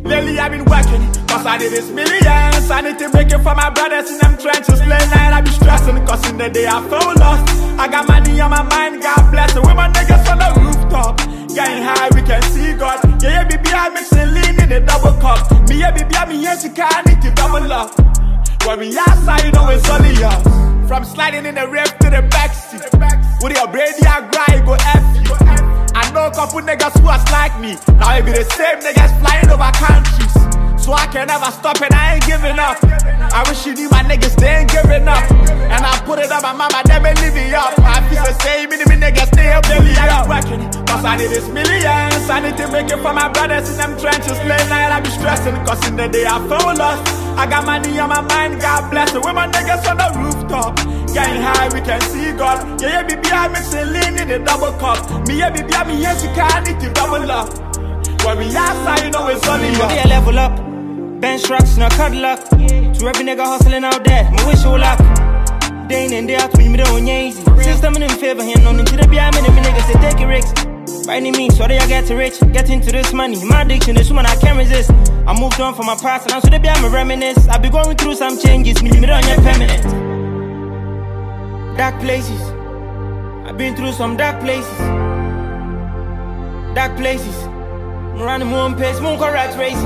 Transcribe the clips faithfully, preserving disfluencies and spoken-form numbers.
Lately I've been working, cause I need this millions. I need to make it for my brothers in them trenches. Late night I be stressing, cause in the day I feel lost. I got money on my mind, God bless it. With my niggas on the rooftop, getting high, we can see God. Yeah, yeah, baby, I mixing lean in the double cup. Me, yeah, baby, I me here, she can't need to double up. When we outside, you know it's only us. From sliding in the rave to the backseat. With your Brady, I grind, go F you. I know a couple niggas who are like me. Now it be the same niggas flying over countries. So I can never stop and I ain't giving up. I wish you knew my niggas, they ain't giving up. And I put it on my mama, they been living up. I feel the same, me niggas, they ain't really up. Working, cause I need this millions. I need to make it for my brothers in them trenches. Late night I be stressing, cause in the day I feel lost. I got money on my mind, God bless it. With my niggas on the rooftop, getting high, we can see God. Yeah, yeah, baby, I mixing lean in the double cup. Me, yeah, baby, I me here, she can't need to double up. When we outside, you know it's only up. Yeah, level up, bench rocks, no cut luck. To every nigga hustling out there, me wish you luck. Day in and day out, me don't easy. System in favor, here, no need to the B I M, me niggas say take it risks. By any means, so they I get rich, get into this money. My addiction, this woman I can't resist. I moved on from my past, and I'm so they be I'm a reminisce. I be going through some changes, me me don't get permanent. Dark places, I've been through some dark places. Dark places, I'm running one pace, moon correct racing.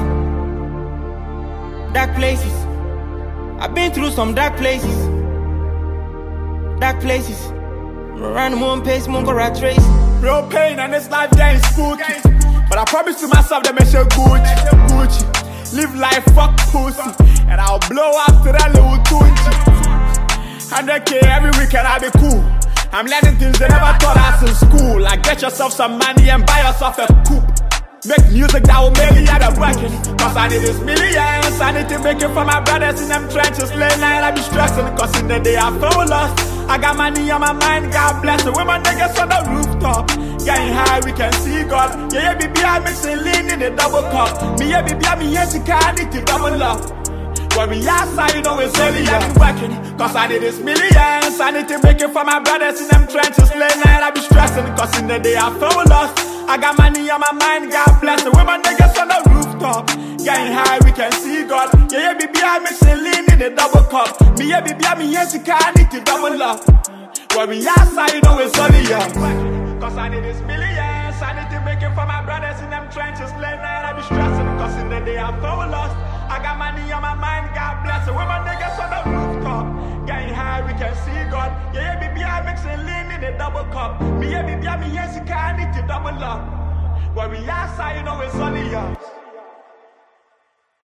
Dark places, I've been through some dark places. Dark places, I'm running one pace, moon correct racing. Real pain and this life getting spooky. But I promise to myself that make sure Gucci, Gucci. Live life, fuck pussy. And I'll blow up to that little Gucci. one hundred K every weekend, I'll be cool. I'm learning things they never taught us in school. Like get yourself some money and buy yourself a coupe. Make music that will make me out of bracket. Cause I need this millions. I need to make it for my brothers in them trenches. Late night I be stressing, cause in the day I feel lost. I got money on my mind, God bless it. With my niggas on the rooftop, getting high, we can see God. Yeah, yeah, baby, I mixing lean in the double cup. Me, yeah, baby, I me here, she can't need to double up. When we outside, you know it's only I've been working, cause I need this millions. I need to make it for my brothers in them trenches. Late night I be stressing, cause in the day I feel lost. I got money on my mind, God bless it. With my niggas on the rooftop, getting high, we can see God. Yeah, yeah, baby, I mixing lean in the double cup. Me, yeah, baby, I me here, she can't need to double up. When we outside, you know it's only us. Cause I need this millions. I need to make it for my brothers in them trenches. Late night I be stressing, cause in the day I feel lost. I got money on my mind, God bless it. With my niggas on the rooftop, getting high, we can see God. Yeah, yeah, baby, I mixing lean in the double cup. Me, yeah, baby, I me here, she can't need to double up. When we outside, you know it's only us.